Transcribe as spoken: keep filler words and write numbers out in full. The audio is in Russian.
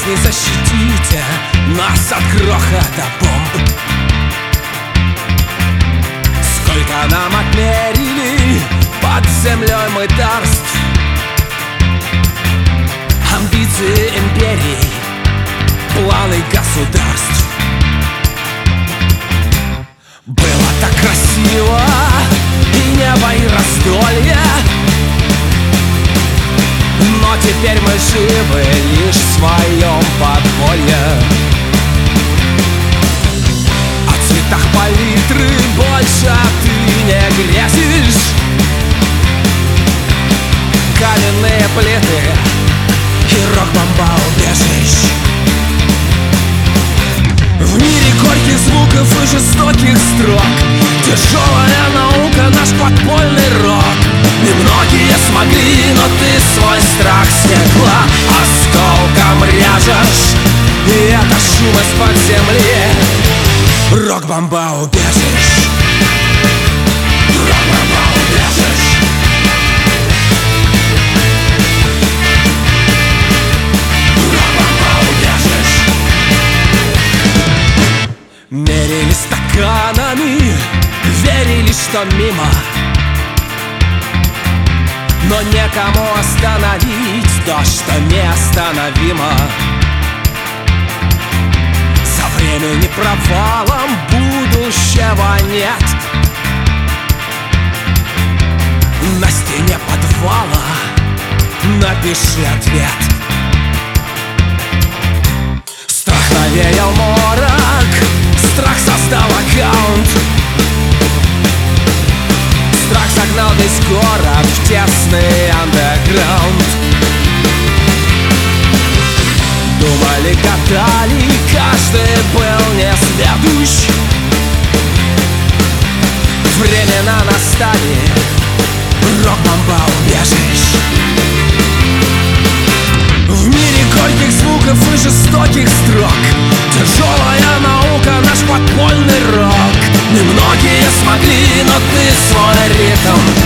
песни защитите нас от грохота бомб. Сколько нам отмерили под землей мы дарств, амбиции империй, планы государств. Было так красиво, и небо, и раздолье, но теперь мы живы лишь в своем подполье. О цветах палитры больше ты не грезишь. Каменные плиты и рок-бомба-убежищ. В мире горьких звуков и жестоких строк тяжелая наука, наш подпольный рок. Немногие смогли, но ты свой страх стекла осколком ряжешь, и это шум из-под земли. Рок-бомба-убежищ. Рок-бомба-убежищ. Мерили стаканами, верили, что мимо, но некому остановить то, что неостановимо. За времени провалом будущего нет. На стене подвала напиши ответ. Страх навеял морок, страх создал аккаунт. Страх загнал весь город в тесный андеграунд. Думали, гадали, каждый был несведущ. Времена настали, рок-бомба-убежищ. В мире горьких звуков и жестоких строк тяжелая наука, наш подпольный рок. Немногие смогли, но ты свой ритм